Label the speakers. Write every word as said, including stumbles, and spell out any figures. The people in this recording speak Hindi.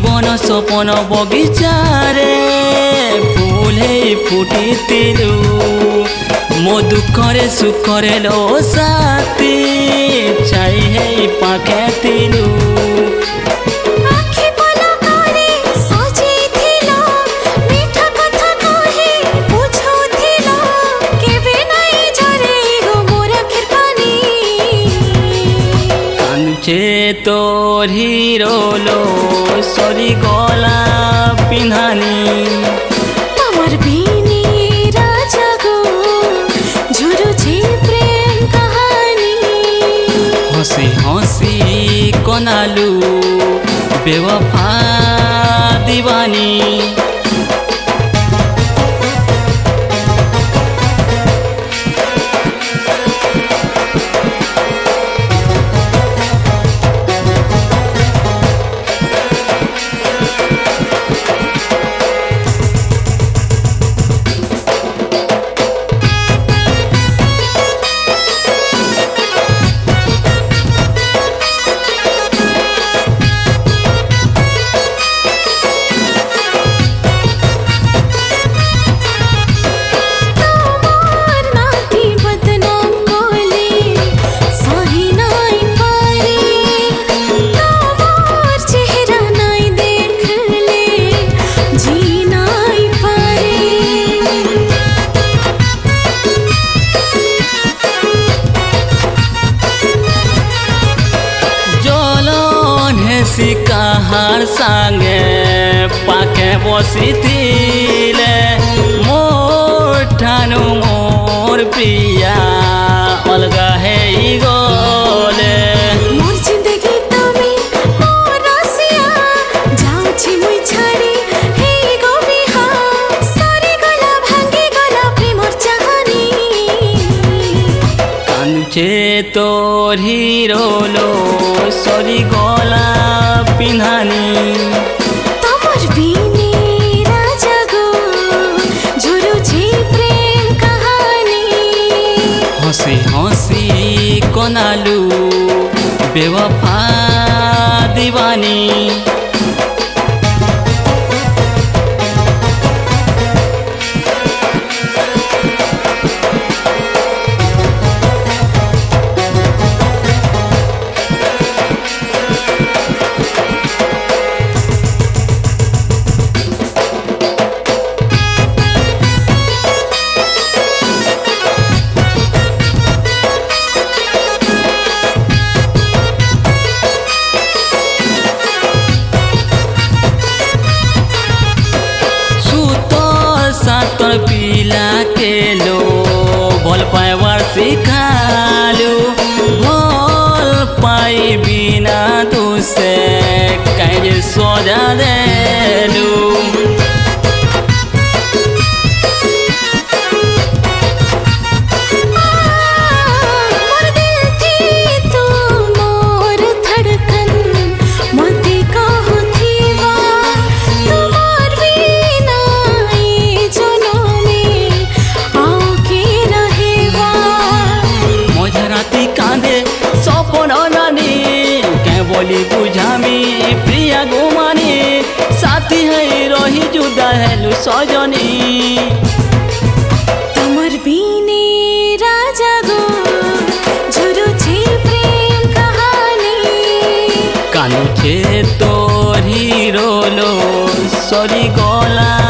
Speaker 1: जीवन सपन बगिचारे फूल फुटिलु मो दुखरे सुखरे लो साथी छाई पाखे तिलु तोर हीरो लो सरी गला पिन्हानी
Speaker 2: तमर बीनी राजा गो झुरु छे प्रेम कहानी
Speaker 1: हंसी हंसी कोनालू बेवफा दीवानी सिकाहार सांगे पाखे बसी थिले मोर ठानु मोर प्रिया अलगा है गले
Speaker 2: मोर जिंदगी तमे मोर रसिया जाऊ छी मुई छाड़ी हे गो बिहा सारे गला भांगे गला प्रेमर चाहनी
Speaker 1: कांचे तोर हीरो लो सरी गला पिन्हानी
Speaker 2: तमर बीनी राजा गो झुरु छे प्रेम कहानी
Speaker 1: हंसी हंसी कोनालू बेवफा दीवानी सातर पीला के लो भल पाइबार सिखालू भल पाई बिना तुसे कहीं सजा देलू बोली बुझामी प्रिया गुमानी साथी है रही जुदा है सजनी
Speaker 2: तमर बीने राजा गो झुरु छे प्रेम कहानी
Speaker 1: कानु छे तोर हीरो लो सरी गला